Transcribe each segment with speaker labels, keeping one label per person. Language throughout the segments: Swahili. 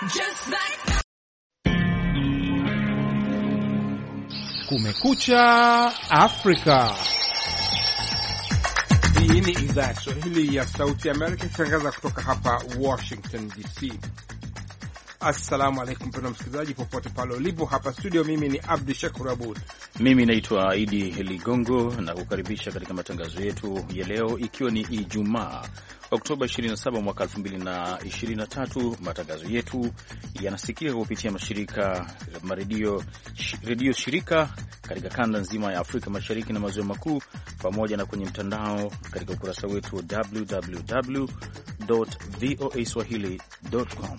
Speaker 1: Kumekucha Afrika. Hii ni idhaa ya Kiswahili ya Sauti ya Amerika ikitangaza kutoka hapa Washington DC. Assalamu alaikum mpendwa msikilizaji popote pale ulipo. Hapa studio mimi ni Abdi Shakur Abud.
Speaker 2: Mimi naitwa Idi Ligongo na kukaribisha katika matangazo yetu ya leo ikiwa ni Ijumaa Oktoba 27 mwaka 2023. Matangazo yetu yanasikika kupitia redio shirika katika kanda nzima ya Afrika Mashariki na Maziwa Makuu, pamoja na kwenye mtandao katika ukurasa wetu wa www.voaswahili.com.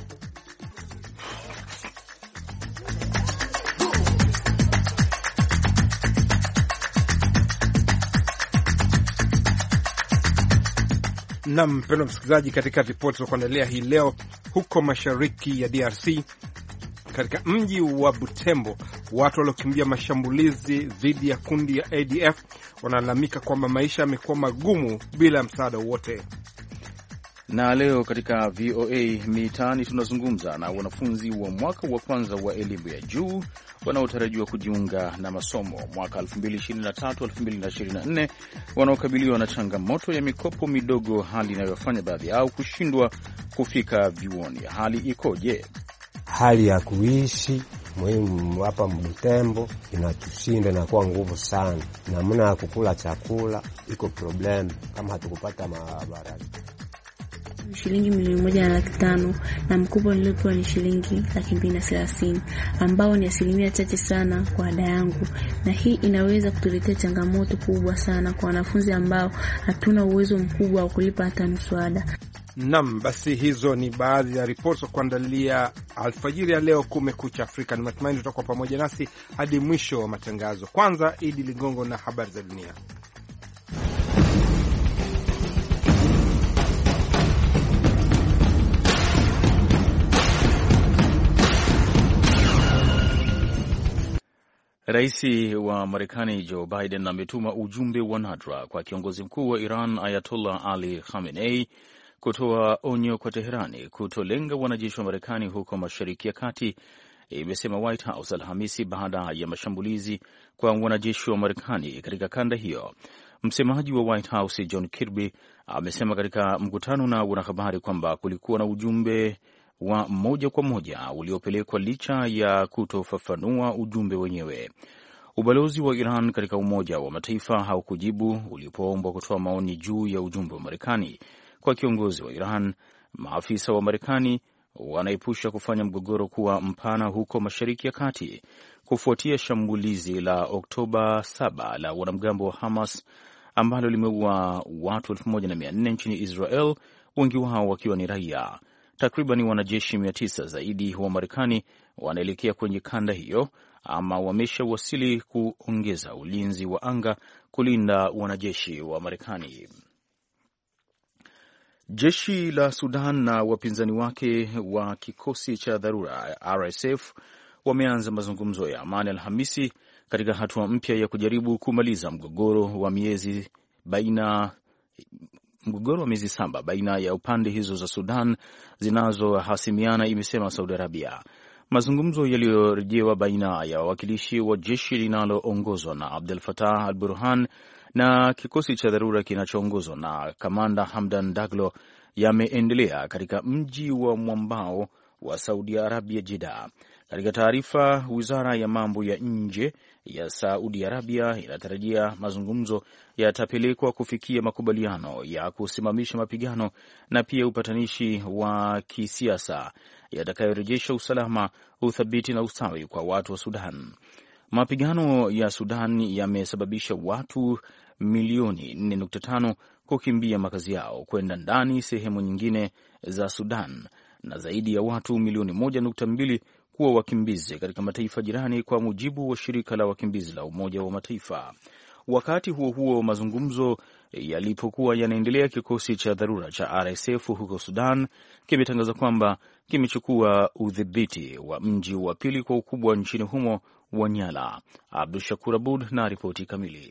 Speaker 1: Na mpendwa msikilizaji, katika ripoti za kuandalia hii leo, huko mashariki ya DRC katika mji wa Butembo, watu waliokimbia mashambulizi dhidi ya kundi ya ADF wanalalamika kwamba maisha yamekuwa magumu bila msaada wote.
Speaker 2: Na leo katika VOA Mitaani tunazungumza na wanafunzi wa mwaka wa kwanza wa elimu ya juu wanaotarajiwa kujiunga na masomo mwaka 2023-2024, wanaokabiliwa na changamoto ya mikopo midogo, hali inayofanya baadhi yao kushindwa kufika vyuoni. Hali ikoje?
Speaker 3: Hali ya kuishi muhimu hapa Butembo inatushinda na kuwa nguvu sana. Namna ya kukula chakula iko problem kama hatukupata maabara.
Speaker 4: Shilingi 1,500,000 na mkopo niliopewa ni shilingi 230,000, ambao ni asilimia chache sana kwa ada yangu, na hii inaweza kutuletea changamoto kubwa sana kwa wanafunzi ambao hatuna uwezo mkubwa wa kulipa hata nusu ada.
Speaker 1: Naam, basi hizo ni baadhi ya ripoti za kuandalia alfajiri ya leo Kumekucha Afrika. Ni matumaini tutakuwa pamoja nasi hadi mwisho wa matangazo. Kwanza Idi Ligongo na habari za dunia.
Speaker 2: Rais wa Marekani Joe Biden ametuma ujumbe wa nadra kwa kiongozi mkuu wa Iran Ayatollah Ali Khamenei kutoa onyo kwa Teherani kutolenga wanajeshi wa Marekani huko Mashariki ya Kati, imesema White House Alhamisi baada ya mashambulizi kwa wanajeshi wa Marekani katika kanda hiyo. Msemaji wa White House John Kirby amesema katika mkutano na wanahabari kwamba kulikuwa na ujumbe wa moja kwa moja uliopelekwa licha ya kutofafanua ujumbe wenyewe. Ubalozi wa Iran katika Umoja wa Mataifa haukujibu ulipoombwa kutoa maoni juu ya ujumbe wa Marekani kwa kiongozi wa Iran. Maafisa wa Marekani wanaepusha kufanya mgogoro kuwa mpana huko Mashariki ya Kati kufuatia shambulizi la Oktoba 7 la wanamgambo wa Hamas ambalo limeua watu 1,400 nchini Israel, wengi wao wakiwa ni raia. Takriban wanajeshi 900 zaidi wa Marekani wanaelekea kwenye kanda hiyo ama wameshawasili kuongeza ulinzi wa anga kulinda wanajeshi wa Marekani. Jeshi la Sudan na wapinzani wake wa kikosi cha dharura RSF wameanza mazungumzo ya amani Alhamisi katika hatua mpya ya kujaribu kumaliza mgogoro wa miezi 7 baina ya upande hizo za Sudan zinazohasimiana, imesema Saudi Arabia. Mazungumzo yaliyorejewa baina ya wawakilishi wa jeshi linaloongozwa na Abdel Fattah al-Burhan na kikosi cha dharura kinachoongozwa na Kamanda Hamdan Daglo yameendelea katika mji wa mwambao wa Saudi Arabia, Jeddah. Katika taarifa, wizara ya mambo ya nje ya Saudi Arabia inatarajia mazungumzo yatapelekwa kufikia makubaliano ya kusimamisha mapigano na pia upatanishi wa kisiasa yatakayorejesha usalama, uthabiti na ustawi kwa watu wa Sudan. Mapigano ya Sudan yamesababisha watu milioni 4.5 kukimbia makazi yao kwenda ndani sehemu nyingine za Sudan na zaidi ya watu milioni 1.2 kuwa wakimbizi katika mataifa jirani, kwa mujibu wa shirika la wakimbizi la Umoja wa Mataifa. Wakati huo huo, mazungumzo yalipokuwa yanaendelea, kikosi cha dharura cha RSF huko Sudan kimetangaza kwamba kimechukua udhibiti wa mji wa pili kwa ukubwa nchini humo wa Nyala. Abdul Shakur Abud na ripoti kamili.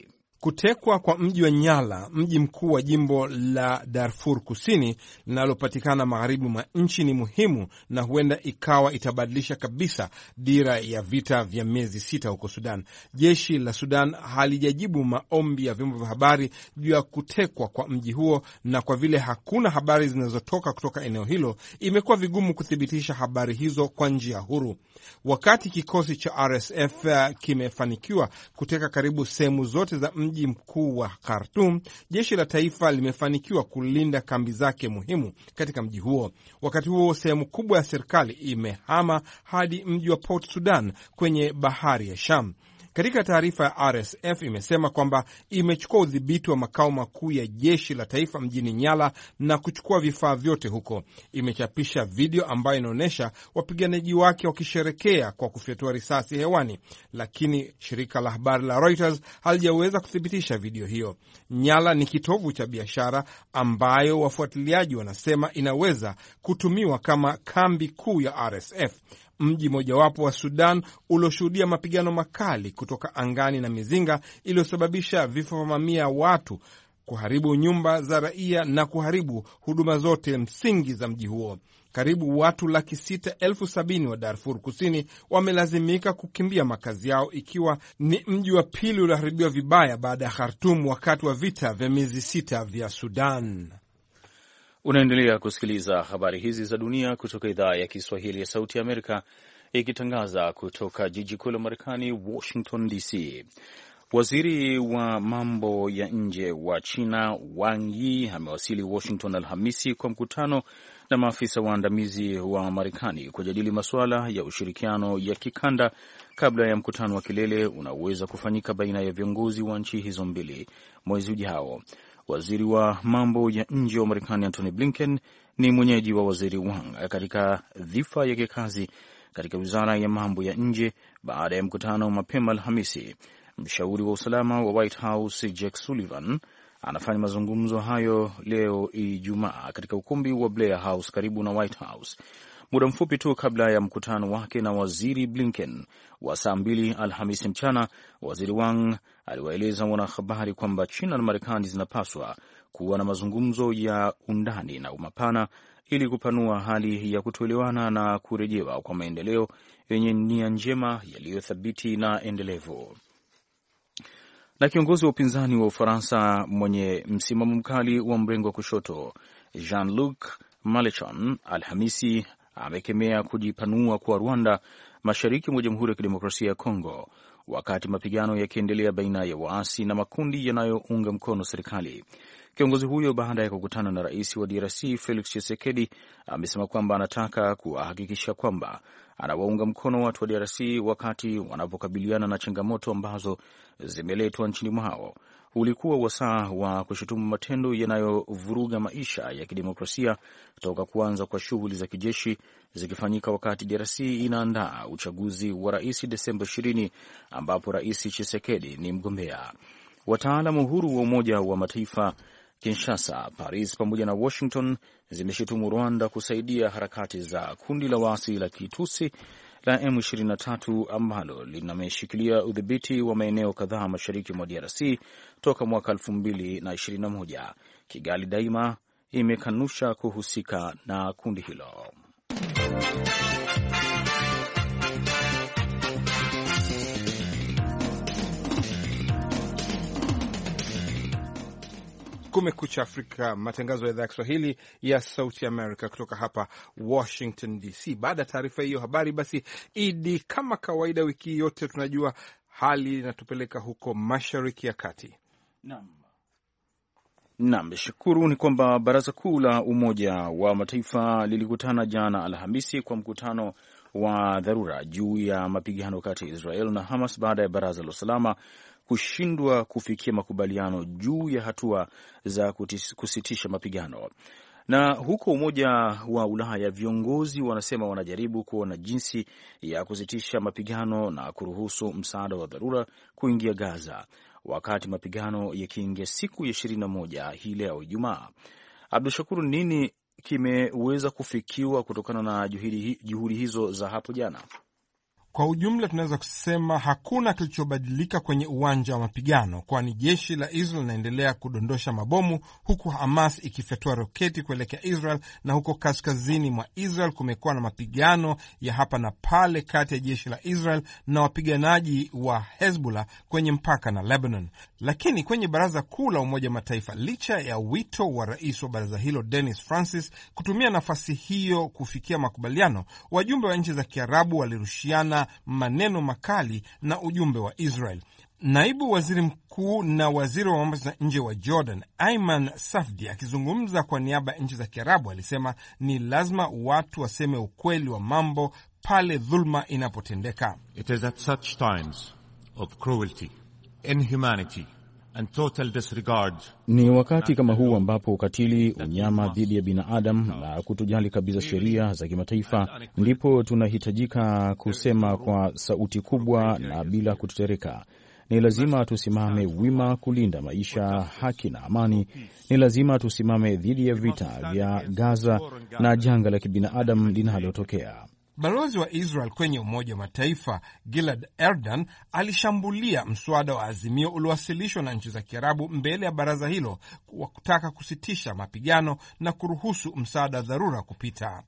Speaker 1: Kutekwa kwa mji wa Nyala, mji mkuu wa jimbo la Darfur Kusini linalopatikana magharibi mwa nchi, ni muhimu na huenda ikawa itabadilisha kabisa dira ya vita vya miezi 6 huko Sudan. Jeshi la Sudan halijajibu maombi ya vyombo vya habari juu ya kutekwa kwa mji huo, na kwa vile hakuna habari zinazotoka kutoka eneo hilo, imekuwa vigumu kuthibitisha habari hizo kwa njia huru. Wakati kikosi cha RSF kimefanikiwa kuteka karibu sehemu zote za mji mkuu wa Khartoum, jeshi la taifa limefanikiwa kulinda kambi zake muhimu katika mji huo. Wakati huo, sehemu kubwa ya serikali imehama hadi mji wa Port Sudan kwenye bahari ya Sham. Katika taarifa ya RSF imesema kwamba imechukua udhibiti wa makao makuu ya jeshi la taifa mjini Nyala na kuchukua vifaa vyote huko. Imechapisha video ambayo inaonyesha wapiganaji wake wakisherekea kwa kufyatua risasi hewani, lakini shirika la habari la Reuters halijaweza kuthibitisha video hiyo. Nyala ni kitovu cha biashara ambayo wafuatiliaji wanasema inaweza kutumiwa kama kambi kuu ya RSF. Mji mojawapo wa Sudan ulioshuhudia mapigano makali kutoka angani na mizinga iliyosababisha vifo vya mamia ya watu, kuharibu nyumba za raia na kuharibu huduma zote msingi za mji huo. Karibu watu 670,000 wa Darfur Kusini wamelazimika kukimbia makazi yao, ikiwa ni mji wa pili ulioharibiwa vibaya baada ya Khartoum wakati wa vita vya miezi 6 vya Sudan.
Speaker 2: Unaendelea kusikiliza habari hizi za dunia kutoka idhaa ya Kiswahili ya Sauti ya Amerika, ikitangaza kutoka jiji kuu la Marekani, Washington DC. Waziri wa mambo ya nje wa China Wang Yi amewasili Washington Alhamisi kwa mkutano na maafisa waandamizi wa Marekani kujadili masuala ya ushirikiano ya kikanda kabla ya mkutano wa kilele unaoweza kufanyika baina ya viongozi wa nchi hizo mbili mwezi ujao. Waziri wa mambo ya nje wa Marekani Antony Blinken ni mwenyeji wa waziri Wang katika dhifa ya kikazi katika wizara ya mambo ya nje baada ya mkutano mapema Alhamisi. Mshauri wa usalama wa White House Jake Sullivan anafanya mazungumzo hayo leo Ijumaa katika ukumbi wa Blair House karibu na White House. Muda mfupi tu kabla ya mkutano wake na waziri Blinken wa saa 2 Alhamisi mchana, waziri Wang aliwaeleza wanahabari kwamba China na Marekani zinapaswa kuwa na mazungumzo ya undani na mapana ili kupanua hali ya kutoelewana na kurejewa kwa maendeleo yenye nia njema yaliyothabiti na endelevu. Na kiongozi wa upinzani wa Ufaransa mwenye msimamo mkali wa mrengo wa kushoto Jean-Luc Mélenchon Alhamisi amekemea kujipanua kwa Rwanda mashariki mwa Jamhuri ya Kidemokrasia ya Kongo, wakati mapigano yakiendelea baina ya waasi na makundi yanayounga mkono serikali. Kiongozi huyo, baada ya kukutana na rais wa DRC Felix Tshisekedi, amesema kwamba anataka kuhakikisha kwamba anawaunga mkono watu wa DRC wakati wanapokabiliana na changamoto ambazo zimeletwa nchini mwao. Ulikuwa wasaa wa kushutumu matendo yanayovuruga maisha ya kidemokrasia toka kuanza kwa shughuli za kijeshi zikifanyika wakati DRC inaandaa uchaguzi wa rais Desemba 20, ambapo rais Tshisekedi ni mgombea. Wataalamu huru wa Umoja wa Mataifa, Kinshasa, Paris pamoja na Washington zimeshutumu Rwanda kusaidia harakati za kundi la waasi la Kitusi la M23 ambalo linameshikilia udhibiti wa maeneo kadhaa mashariki mwa DRC toka mwaka 2021. Kigali daima imekanusha kuhusika na kundi hilo.
Speaker 1: Kumekucha Afrika, matangazo ya idhaa ya Kiswahili ya Sauti Amerika kutoka hapa Washington DC. Baada ya taarifa hiyo habari, basi Idi, kama kawaida wiki yote tunajua hali inatupeleka huko Mashariki ya Kati.
Speaker 2: Naam, shukuru ni kwamba Baraza Kuu la Umoja wa Mataifa lilikutana jana Alhamisi kwa mkutano wa dharura juu ya mapigano kati ya Israel na Hamas baada ya Baraza la Usalama kushindwa kufikia makubaliano juu ya hatua za kusitisha mapigano. Na huko Umoja wa Ulaya, viongozi wanasema wanajaribu kuona jinsi ya kusitisha mapigano na kuruhusu msaada wa dharura kuingia Gaza, wakati mapigano yakiingia siku ya 21 hii leo Ijumaa. Abdushakuru, nini kimeweza kufikiwa kutokana na juhudi hizo za hapo jana?
Speaker 1: Kwa ujumla tunaweza kusema hakuna kilichobadilika kwenye uwanja wa mapigano, kwani jeshi la Israel linaendelea kudondosha mabomu huku Hamas ikifyatua roketi kuelekea Israel, na huko kaskazini mwa Israel kumekuwa na mapigano ya hapa na pale kati ya jeshi la Israel na wapiganaji wa Hezbollah kwenye mpaka na Lebanon. Lakini kwenye Baraza Kuu la Umoja wa Mataifa, licha ya wito wa rais wa baraza hilo Dennis Francis kutumia nafasi hiyo kufikia makubaliano, wajumbe wa nchi za Kiarabu walirushiana maneno makali na ujumbe wa Israel. Naibu waziri mkuu na waziri wa mambo ya nje wa Jordan, Ayman Safdi, akizungumza kwa niaba ya nchi za Kiarabu, alisema ni lazima watu waseme ukweli wa mambo pale dhulma inapotendeka.
Speaker 5: It is at such times of cruelty, inhumanity and total disregard.
Speaker 2: Ni wakati kama huu ambapo ukatili, unyama dhidi ya binadamu na kutojali kabisa sheria za kimataifa, ndipo tunahitajika kusema kwa sauti kubwa na bila kutetereka. Ni lazima tusimame wima kulinda maisha, haki na amani. Ni lazima tusimame dhidi ya vita vya Gaza na janga la kibinadamu linalotokea.
Speaker 1: Balozi wa Israel kwenye Umoja wa Mataifa Gilad Erdan alishambulia mswada wa azimio uliowasilishwa na nchi za Kiarabu mbele ya baraza hilo wa kutaka kusitisha mapigano na kuruhusu msaada wa dharura kupita.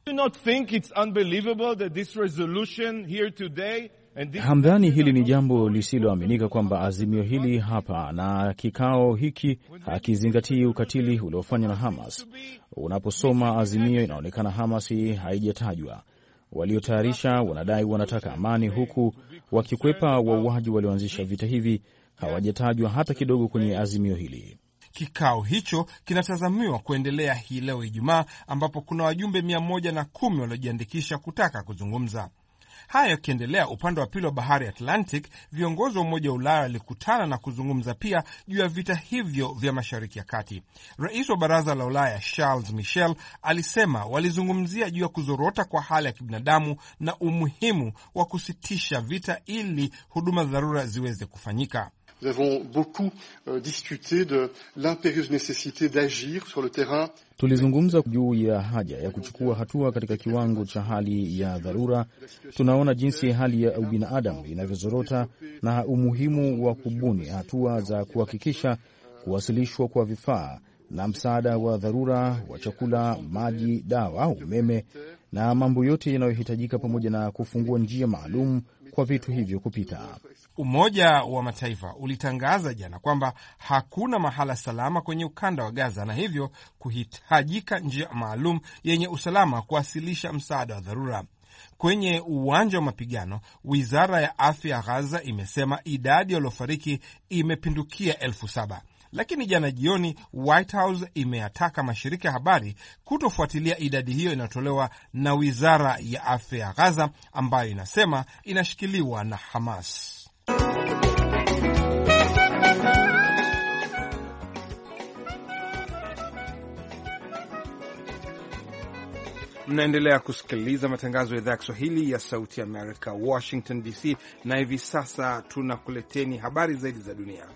Speaker 2: Hamdhani hili ni jambo lisiloaminika kwamba azimio hili hapa na kikao hiki hakizingatii ukatili uliofanywa na Hamas. Unaposoma azimio, inaonekana Hamas haijatajwa. Waliotayarisha wanadai wanataka amani, huku wakikwepa wauaji walioanzisha vita hivi hawajatajwa hata kidogo kwenye azimio hili.
Speaker 1: Kikao hicho kinatazamiwa kuendelea hii leo Ijumaa, ambapo kuna wajumbe 110 waliojiandikisha kutaka kuzungumza. Haya yakiendelea, upande wa pili wa bahari Atlantic, viongozi wa Umoja wa Ulaya walikutana na kuzungumza pia juu ya vita hivyo vya Mashariki ya Kati. Rais wa Baraza la Ulaya Charles Michel alisema walizungumzia juu ya kuzorota kwa hali ya kibinadamu na umuhimu wa kusitisha vita ili huduma dharura ziweze kufanyika.
Speaker 6: Nous avons beaucoup discuté de l'impérieuse nécessité d'agir sur le terrain.
Speaker 2: Tulizungumza juu ya haja ya kuchukua hatua katika kiwango cha hali ya dharura. Tunaona jinsi hali ya ubinadamu inavyozorota na umuhimu wa kubuni hatua za kuhakikisha kuwasilishwa kwa vifaa na msaada wa dharura wa chakula, maji, dawa, umeme na mambo yote yanayohitajika, pamoja na kufungua njia maalum kwa vitu hivyo kupita.
Speaker 1: Umoja wa Mataifa ulitangaza jana kwamba hakuna mahala salama kwenye ukanda wa Gaza, na hivyo kuhitajika njia maalum yenye usalama kuwasilisha msaada wa dharura. Kwenye uwanja wa mapigano, wizara ya afya ya Gaza imesema idadi waliofariki imepindukia 7,000. Lakini jana jioni White House imeyataka mashirika ya habari kutofuatilia idadi hiyo inayotolewa na wizara ya afya ya Gaza ambayo inasema inashikiliwa na Hamas. Mnaendelea kusikiliza matangazo ya idhaa ya Kiswahili ya Sauti ya Amerika, Washington DC, na hivi sasa tunakuleteni habari zaidi za dunia.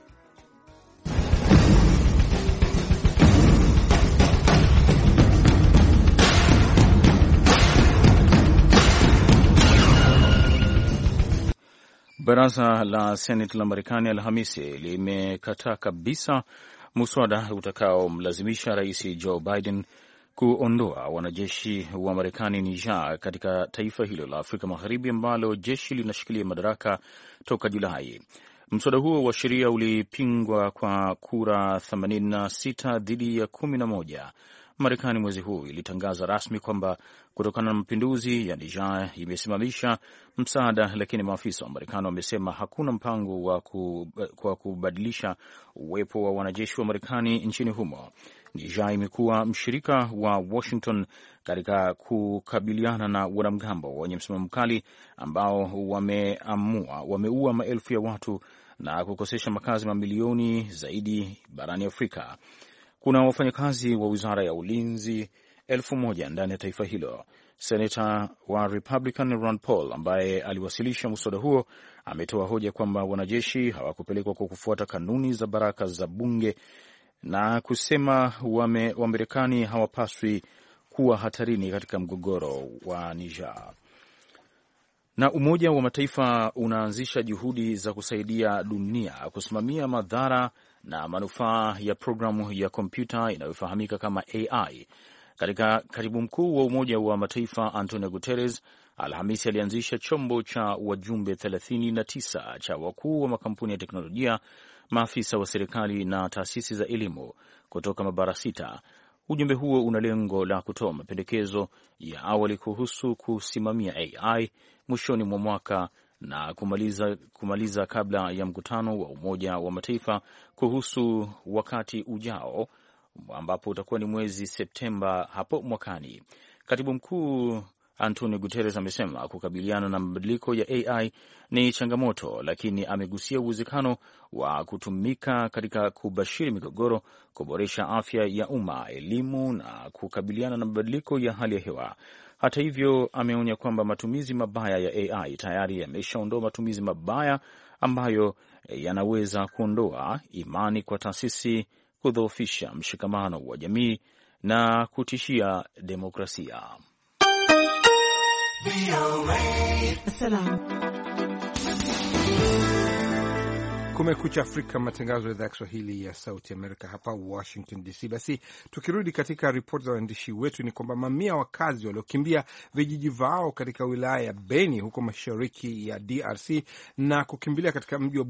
Speaker 2: Baraza la Seneti la Marekani Alhamisi limekataa kabisa muswada utakaomlazimisha Rais Joe Biden kuondoa wanajeshi wa Marekani Niger katika taifa hilo la Afrika Magharibi ambalo jeshi linashikilia madaraka toka Julai. Mswada huo wa sheria ulipingwa kwa kura 86 dhidi ya 11. Marekani mwezi huu ilitangaza rasmi kwamba kutokana na mapinduzi ya Niger imesimamisha msaada, lakini maafisa wa Marekani wamesema hakuna mpango wa kubadilisha uwepo wa wanajeshi wa Marekani nchini humo. Niger imekuwa mshirika wa Washington katika kukabiliana na wanamgambo wenye msimamo mkali ambao wameua maelfu ya watu na kukosesha makazi mamilioni zaidi barani Afrika. Kuna wafanyakazi wa wizara ya ulinzi 1,000 ndani ya taifa hilo. Senata wa Republican Ron Paul, ambaye aliwasilisha mswada huo, ametoa hoja kwamba wanajeshi hawakupelekwa kwa kufuata kanuni za baraka za bunge na kusema Wamarekani hawapaswi kuwa hatarini katika mgogoro wa Niger. Na Umoja wa Mataifa unaanzisha juhudi za kusaidia dunia kusimamia madhara na manufaa ya programu ya kompyuta inayofahamika kama AI. Katika katibu mkuu wa Umoja wa Mataifa Antonio Guterres Alhamisi alianzisha chombo cha wajumbe 39 cha wakuu wa makampuni ya teknolojia, maafisa wa serikali na taasisi za elimu kutoka mabara 6. Ujumbe huo una lengo la kutoa mapendekezo ya awali kuhusu kusimamia AI mwishoni mwa mwaka na kumaliza kabla ya mkutano wa Umoja wa Mataifa kuhusu wakati ujao ambapo utakuwa ni mwezi Septemba hapo mwakani. Katibu mkuu Antonio Guterres amesema kukabiliana na mabadiliko ya AI ni changamoto, lakini amegusia uwezekano wa kutumika katika kubashiri migogoro, kuboresha afya ya umma, elimu na kukabiliana na mabadiliko ya hali ya hewa. Hata hivyo, ameonya kwamba matumizi mabaya ya AI tayari yameshaondoa matumizi mabaya ambayo yanaweza kuondoa imani kwa taasisi, kudhoofisha mshikamano wa jamii na kutishia demokrasia.
Speaker 1: Kumekucha Afrika, matangazo ya idhaa ya Kiswahili ya Sauti Amerika hapa Washington DC. Basi tukirudi katika ripoti za waandishi wetu, ni kwamba mamia wakazi waliokimbia vijiji vao katika wilaya ya Beni huko mashariki ya DRC na kukimbilia katika mji wa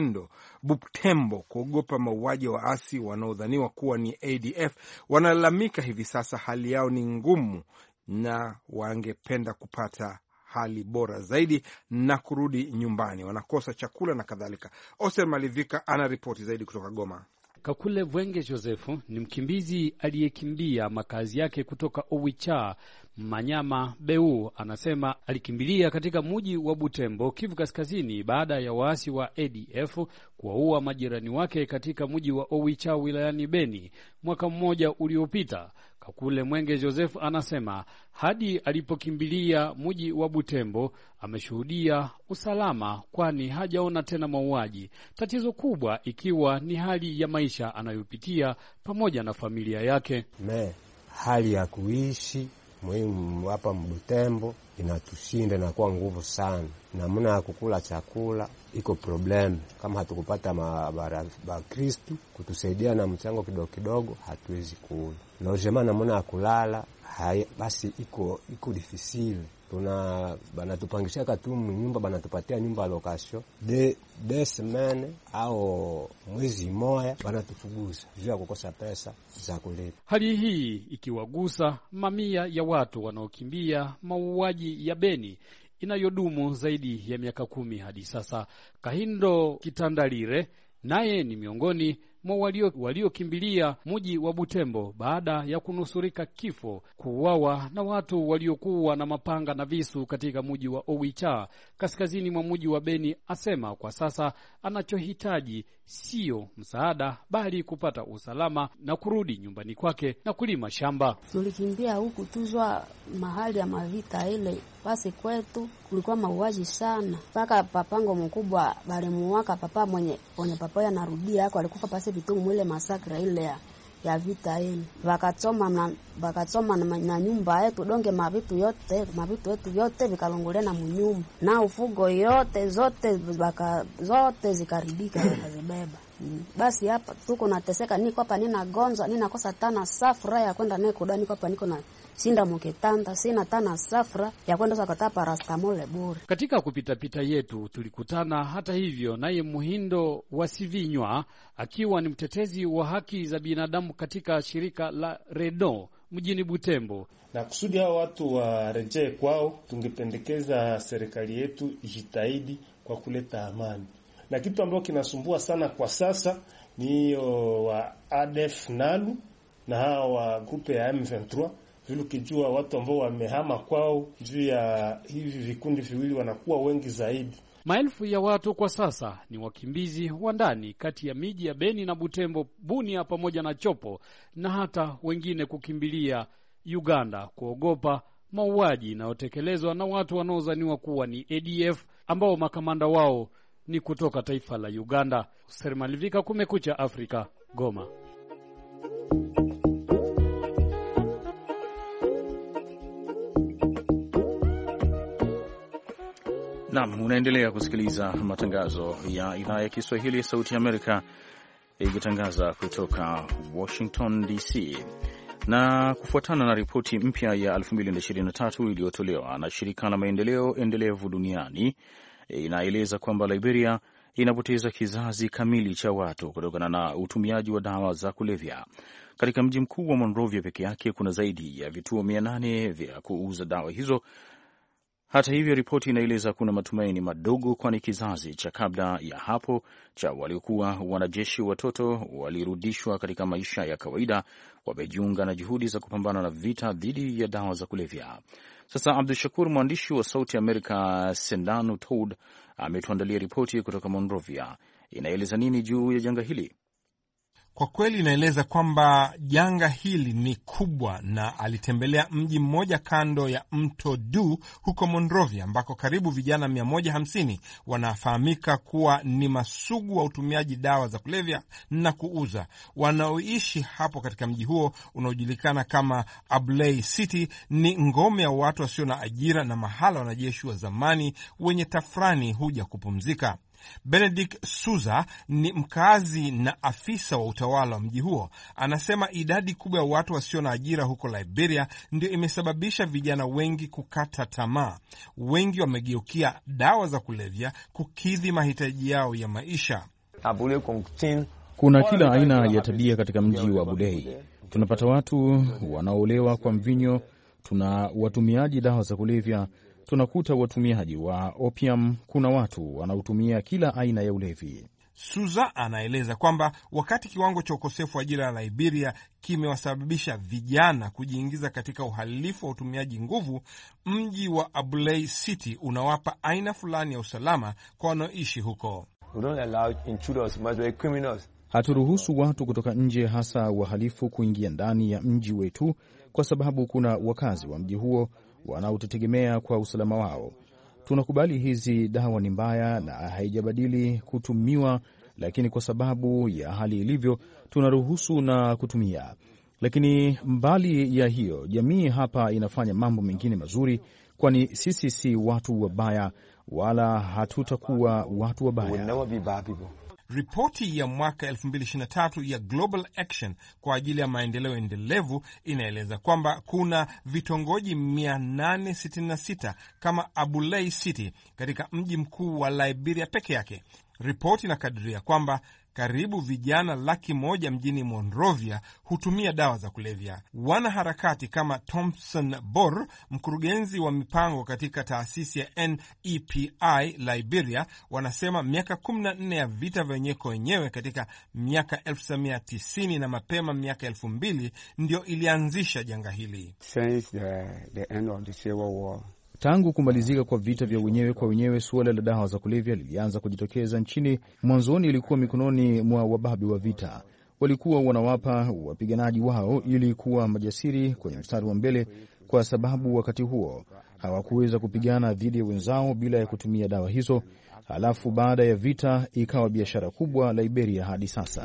Speaker 1: Butembo kuogopa mauaji ya waasi wanaodhaniwa kuwa ni ADF wanalalamika hivi sasa hali yao ni ngumu na wangependa kupata hali bora zaidi na kurudi nyumbani, wanakosa chakula na kadhalika. Oser Malivika ana ripoti zaidi kutoka Goma.
Speaker 7: Kakule Vwenge Josefu ni mkimbizi aliyekimbia makazi yake kutoka Owicha, Manyama, Beu. Anasema alikimbilia katika mji wa Butembo, Kivu Kaskazini, baada ya waasi wa ADF kuwaua majirani wake katika mji wa Owicha wilayani Beni mwaka mmoja uliopita. Kakule Mwenge Joseph anasema hadi alipokimbilia mji wa Butembo ameshuhudia usalama, kwani hajaona tena mauaji, tatizo ikiwa ni hali ya maisha anayopitia pamoja na familia yake.
Speaker 3: Hali ya kuishi muhimu hapa Butembo inatushinda na kuwa nguvu sana. Namna ya kukula chakula iko problem. Kama hatukupata ba Kristo kutusaidia na mchango kidogo kidogo, hatuwezi kula. Lojema namna ya kulala basi iko difficile. Banatupangisha katumu nyumba, banatupatia nyumba location de semaine au mwezi moja, banatufuguza juu ya kukosa pesa za kulipa.
Speaker 7: Hali hii ikiwagusa mamia ya watu wanaokimbia mauaji ya Beni inayodumu zaidi ya miaka 10 hadi sasa. Kahindo Kitandalire naye ni miongoni mwa waliokimbilia mji wa Butembo baada ya kunusurika kifo, kuuawa na watu waliokuwa na mapanga na visu katika mji wa Owicha kaskazini mwa mji wa Beni. Asema kwa sasa anachohitaji sio msaada, bali kupata usalama na kurudi nyumbani kwake na kulima shamba.
Speaker 8: Tulikimbia huku tuzwa mahali ya mavita ile, basi kwetu kulikuwa mauaji sana, mpaka papango mkubwa balimuwaka papa mwenye papa anarudia yako alikufa pasi vitungu mwile masakra ile ya vita ile, wakachoma na nyumba yetu donge mavitu yetu yote vikalongolia na munyumba na ufugo yote zote zikaribika wakazibeba. Basi hapa tuko nateseka, niko hapa ninakosa tana safra ya kwenda naye kudani, niko hapa niko na sinda mketanda, sina tana safra ya kwenda sakata paracetamol bure.
Speaker 7: Katika kupita yetu tulikutana hata hivyo naye Muhindo Wasivinywa, akiwa ni mtetezi wa haki za binadamu katika shirika la Redo mjini Butembo.
Speaker 9: Na kusudi hao watu warejee kwao, tungependekeza serikali yetu ijitahidi kwa kuleta amani. Na kitu ambacho kinasumbua sana kwa sasa ni hiyo wa ADF Nalu na hao wa grupe ya M23. Vile ukijua watu ambao wamehama kwao juu ya hivi vikundi viwili wanakuwa wengi zaidi.
Speaker 7: Maelfu ya watu kwa sasa ni wakimbizi wa ndani kati ya miji ya Beni na Butembo, Bunia pamoja na Chopo, na hata wengine kukimbilia Uganda kuogopa mauaji yanayotekelezwa na watu wanaozaniwa kuwa ni ADF ambao makamanda wao ni kutoka taifa la Uganda. Sermalivika, Kumekucha Afrika, Goma.
Speaker 2: Naam, unaendelea kusikiliza matangazo ya idhaa ya Kiswahili ya Sauti ya Amerika ikitangaza kutoka Washington DC. Na kufuatana na ripoti mpya ya 2023 iliyotolewa na shirika la maendeleo endelevu duniani, inaeleza kwamba Liberia inapoteza kizazi kamili cha watu kutokana na utumiaji wa dawa za kulevya. Katika mji mkuu wa Monrovia peke yake kuna zaidi ya vituo 800 vya kuuza dawa hizo. Hata hivyo, ripoti inaeleza kuna matumaini madogo, kwani kizazi cha kabla ya hapo cha waliokuwa wanajeshi watoto walirudishwa katika maisha ya kawaida, wamejiunga na juhudi za kupambana na vita dhidi ya dawa za kulevya. Sasa Abdul Shakur, mwandishi wa Sauti Amerika Sendanu Todd, ametuandalia ripoti kutoka Monrovia. Inaeleza nini juu ya janga hili?
Speaker 1: Kwa kweli inaeleza kwamba janga hili ni kubwa, na alitembelea mji mmoja kando ya mto Du huko Monrovia, ambako karibu vijana 150 wanafahamika kuwa ni masugu wa utumiaji dawa za kulevya na kuuza. Wanaoishi hapo katika mji huo unaojulikana kama Ablay City ni ngome ya watu wasio na ajira na mahala wanajeshi wa zamani wenye tafrani huja kupumzika. Benedict Souza ni mkazi na afisa wa utawala wa mji huo. Anasema idadi kubwa ya watu wasio na ajira huko Liberia ndio imesababisha vijana wengi kukata tamaa. Wengi wamegeukia dawa za kulevya kukidhi mahitaji yao ya maisha.
Speaker 2: Kuna kila aina ya tabia katika mji wa Bulei. Tunapata watu wanaolewa kwa mvinyo, tuna watumiaji dawa za kulevya, tunakuta watumiaji wa opium, kuna watu wanaotumia kila aina ya ulevi.
Speaker 1: Suza anaeleza kwamba wakati kiwango cha ukosefu wa ajira ya Liberia kimewasababisha vijana kujiingiza katika uhalifu wa utumiaji nguvu, mji wa Ablay City unawapa aina fulani ya usalama kwa wanaoishi huko.
Speaker 2: Haturuhusu watu kutoka nje, hasa wahalifu, kuingia ndani ya mji wetu, kwa sababu kuna wakazi wa mji huo wanaotutegemea kwa usalama wao. Tunakubali hizi dawa ni mbaya na haijabadili kutumiwa, lakini kwa sababu ya hali ilivyo, tunaruhusu na kutumia. Lakini mbali ya hiyo, jamii hapa inafanya mambo mengine mazuri, kwani sisi si watu wabaya, wala hatutakuwa watu wabaya.
Speaker 1: Ripoti ya mwaka 2023 ya Global Action kwa ajili ya maendeleo endelevu inaeleza kwamba kuna vitongoji 866 kama Ablay City katika mji mkuu wa Liberia peke yake. Ripoti inakadiria kwamba karibu vijana 100,000 mjini Monrovia hutumia dawa za kulevya. Wanaharakati kama Thompson Bor, mkurugenzi wa mipango katika taasisi ya NEPI Liberia, wanasema miaka 14 ya vita vya wenyewe kwa wenyewe katika miaka 1990 na mapema miaka 2000 ndio ilianzisha janga hili.
Speaker 3: Since the end of the Civil War,
Speaker 2: tangu kumalizika kwa vita vya wenyewe kwa wenyewe, suala la dawa za kulevya lilianza kujitokeza nchini. Mwanzoni ilikuwa mikononi mwa wababe wa vita, walikuwa wanawapa wapiganaji wao ili kuwa majasiri kwenye mstari wa mbele, kwa sababu wakati huo hawakuweza kupigana dhidi ya wenzao bila ya kutumia dawa hizo. Halafu baada ya vita ikawa biashara kubwa Liberia hadi sasa.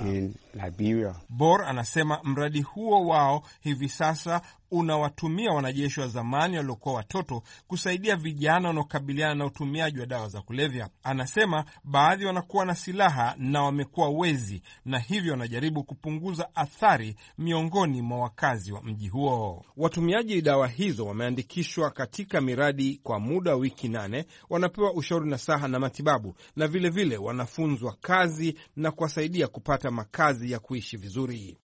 Speaker 1: Bor anasema mradi huo wao hivi sasa unawatumia wanajeshi wa zamani waliokuwa watoto kusaidia vijana wanaokabiliana na utumiaji wa dawa za kulevya. Anasema baadhi wanakuwa na silaha na wamekuwa wezi, na hivyo wanajaribu kupunguza athari miongoni mwa wakazi wa mji huo. Watumiaji dawa hizo wameandikishwa katika miradi kwa muda wa wiki 8, wanapewa ushauri na saha na matibabu, na vilevile wanafunzwa kazi na kuwasaidia kupata makazi ya kuishi vizuri.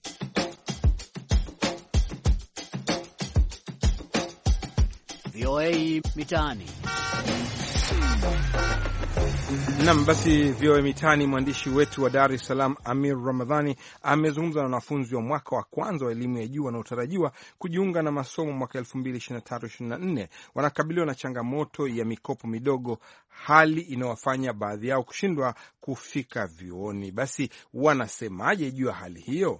Speaker 7: VOA Mitaani.
Speaker 1: Nam, basi VOA Mitaani, mwandishi wetu wa Dar es Salaam Amir Ramadhani amezungumza na wanafunzi wa mwaka wa kwanza wa elimu ya juu wanaotarajiwa kujiunga na masomo mwaka 2023-2024. Wanakabiliwa na changamoto ya mikopo midogo, hali inayowafanya baadhi yao kushindwa kufika vyuoni. Basi wanasemaje juu ya hali hiyo?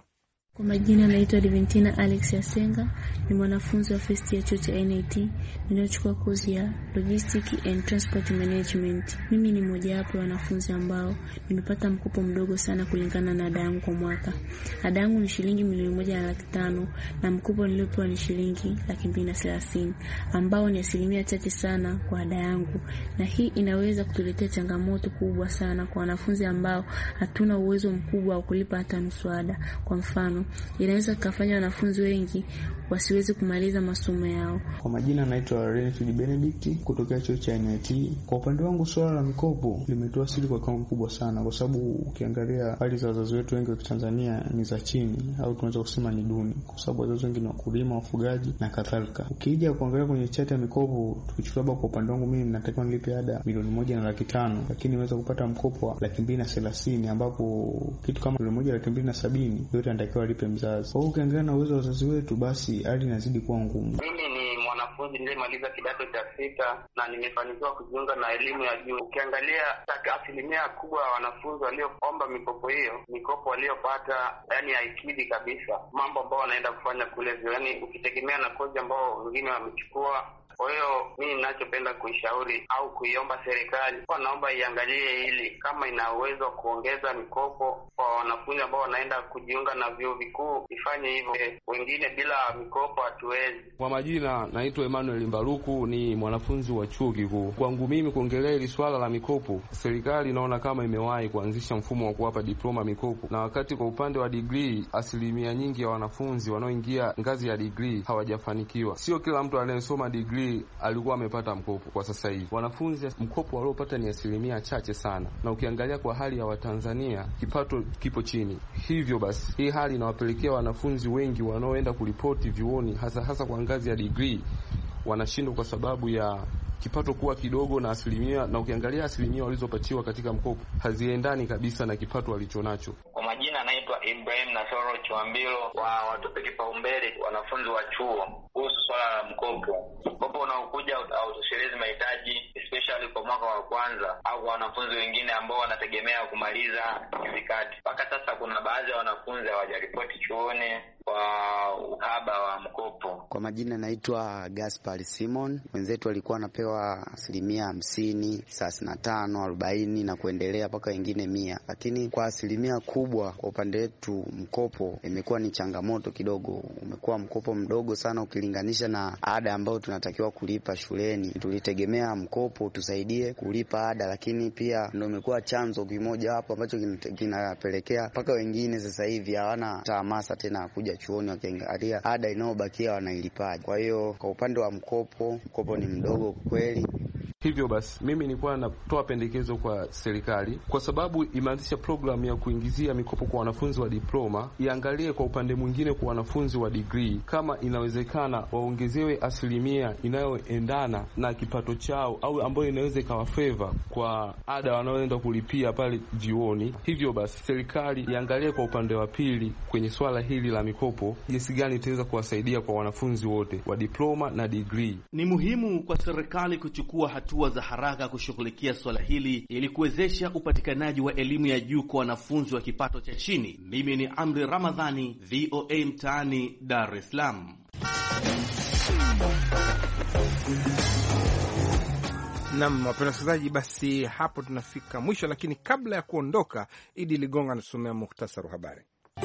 Speaker 4: Kwa majina naitwa Diventina Alex Yasenga, ni mwanafunzi wa first year chuo cha NIT, ninayochukua kozi ya Logistic and Transport Management. Mimi ni mmoja wapo wa wanafunzi ambao nimepata mkopo mdogo sana kulingana na ada yangu kwa mwaka. Ada yangu ni shilingi 1,500,000 na mkopo niliopewa ni shilingi 230,000, ambao ni asilimia chache sana kwa ada yangu, na hii inaweza kutuletea changamoto kubwa sana kwa wanafunzi ambao hatuna uwezo mkubwa wa kulipa hata nusu ada. Kwa mfano, inaweza kufanya wanafunzi wengi wasiweze kumaliza masomo yao.
Speaker 10: Kwa majina naitwa Renfield Benedict kutoka chuo cha NIT. Kwa upande wangu swala la mikopo limetoa siri kwa kiwango kubwa sana, kwa sababu ukiangalia hali za wazazi wetu wengi wa Tanzania ni za chini, au tunaweza kusema ni duni, kwa sababu wazazi wengi ni wakulima, wafugaji na kadhalika. Ukija kuangalia kwenye chati ya mikopo, tukichukua kwa upande wangu mimi natakiwa nilipe ada 1,500,000, lakini niweza kupata mkopo wa 230,000, ambapo kitu kama 1,270,000 yote anatakiwa alipe mzazi. Kwa hiyo ukiangalia na uwezo wa wazazi wetu, basi hali inazidi kuwa ngumu.
Speaker 11: Mimi ni mwanafunzi nilimaliza kidato cha 6 na nimefanikiwa kujiunga na elimu ya juu. Ukiangalia asilimia kubwa ya wanafunzi walioomba mikopo hiyo, mikopo waliopata yani haikidhi kabisa mambo ambao wanaenda kufanya kule, yani ukitegemea na kozi ambao wengine wamechukua. Kwa hiyo mimi ninachopenda kuishauri au kuiomba serikali, kwa naomba iangalie ili kama ina uwezo wa kuongeza mikopo kwa wanafunzi ambao wanaenda kujiunga na vyuo vikuu, ifanye hivyo. Wengine bila mikopo hatuwezi.
Speaker 12: Kwa majina naitwa Emmanuel Mbaruku, ni mwanafunzi wa chuo kikuu. Kwangu mimi kuongelea hili swala la mikopo, serikali inaona kama imewahi kuanzisha mfumo wa kuwapa diploma mikopo, na wakati kwa upande wa degree asilimia nyingi ya wanafunzi wanaoingia ngazi ya degree hawajafanikiwa. Sio kila mtu anayesoma degree alikuwa amepata mkopo. Kwa sasa hivi wanafunzi mkopo waliopata ni asilimia chache sana, na ukiangalia kwa hali ya Watanzania kipato kipo chini. Hivyo basi hii hali inawapelekea wanafunzi wengi wanaoenda kuripoti vyuoni hasa kwa ngazi ya degree wanashindwa kwa sababu ya kipato kuwa kidogo, na ukiangalia asilimia walizopatiwa katika mkopo haziendani kabisa na kipato walichonacho.
Speaker 11: Kwa majina naitwa Ibrahim Nasoro Chuambilo. Watupe kipaumbele wanafunzi wa chuo kuhusu swala la mkopo. Mkopo unaokuja hautoshelezi mahitaji, especially kwa mwaka wa kwanza au kwa wanafunzi wengine ambao wanategemea kumaliza certificate. Mpaka sasa kuna baadhi ya wanafunzi hawajaripoti chuoni kwa uhaba wa mkopo.
Speaker 13: Kwa majina naitwa Gaspar Simon. Wenzetu walikuwa wanapewa asilimia 50, 35, 40 na kuendelea mpaka wengine 100. Lakini kwa asilimia kubwa kwa upande wetu mkopo imekuwa ni changamoto kidogo. Umekuwa mkopo mdogo sana ukilinganisha na ada ambayo tunatakiwa kulipa shuleni. Tulitegemea mkopo tusaidie kulipa ada, lakini pia ndio imekuwa chanzo kimoja hapo ambacho kinapelekea mpaka wengine sasa hivi hawana hamasa tena kuja chuoni, wakiangalia ada inayobakia wanailipaje. Kwa hiyo kwa upande wa mkopo ni mdogo kweli.
Speaker 12: Hivyo basi mimi nilikuwa natoa pendekezo kwa serikali, kwa sababu imeanzisha programu ya kuingizia mikopo kwa wanafunzi wa diploma, iangalie kwa upande mwingine kwa wanafunzi wa degree kama inawezekana waongezewe asilimia inayoendana na kipato chao, au ambayo inaweza ikawa favor kwa ada wanaoenda kulipia pale jioni. Hivyo basi serikali iangalie kwa upande wa pili kwenye swala hili la mikopo, jinsi gani itaweza kuwasaidia kwa wanafunzi wote wa diploma na degree.
Speaker 14: Ni muhimu kwa serikali kuchukua hatua za haraka kushughulikia swala hili ili kuwezesha upatikanaji wa elimu ya juu kwa wanafunzi wa kipato cha chini. Mimi ni Amri Ramadhani, VOA Mtaani, Dar es Salaam.
Speaker 1: Naam, wapenda wasikilizaji, basi hapo tunafika mwisho, lakini kabla ya kuondoka, Idi Ligonga anasomea muhtasari wa habari.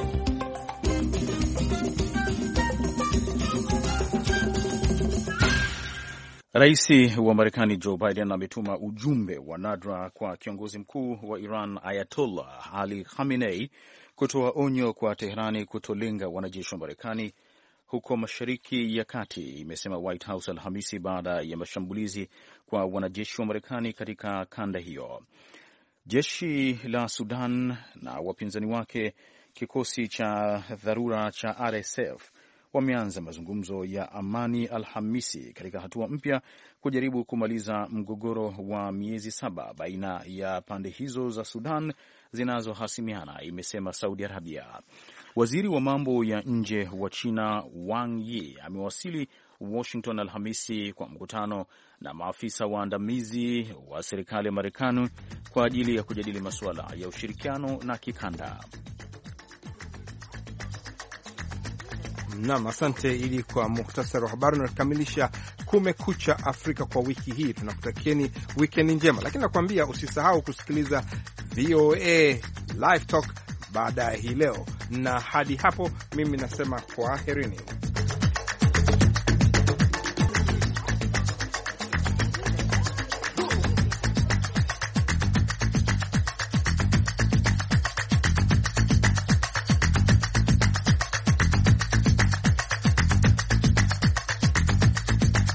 Speaker 2: Rais wa Marekani Joe Biden ametuma ujumbe wa nadra kwa kiongozi mkuu wa Iran Ayatollah Ali Khamenei kutoa onyo kwa Teherani kutolenga wanajeshi wa Marekani huko Mashariki ya Kati, imesema White House Alhamisi baada ya mashambulizi kwa wanajeshi wa Marekani katika kanda hiyo. Jeshi la Sudan na wapinzani wake, kikosi cha dharura cha RSF, wameanza mazungumzo ya amani Alhamisi katika hatua mpya kujaribu kumaliza mgogoro wa miezi 7 baina ya pande hizo za Sudan zinazohasimiana, imesema Saudi Arabia. Waziri wa mambo ya nje wa China Wang Yi amewasili Washington Alhamisi kwa mkutano na maafisa waandamizi wa serikali ya Marekani kwa ajili ya kujadili masuala ya ushirikiano na kikanda.
Speaker 1: Naam, asante ili kwa muhtasari wa habari. Unakamilisha Kumekucha Afrika kwa wiki hii. Tunakutakieni weekend njema, lakini nakwambia usisahau kusikiliza VOA Live Talk baadaye hii leo, na hadi hapo mimi nasema kwaherini.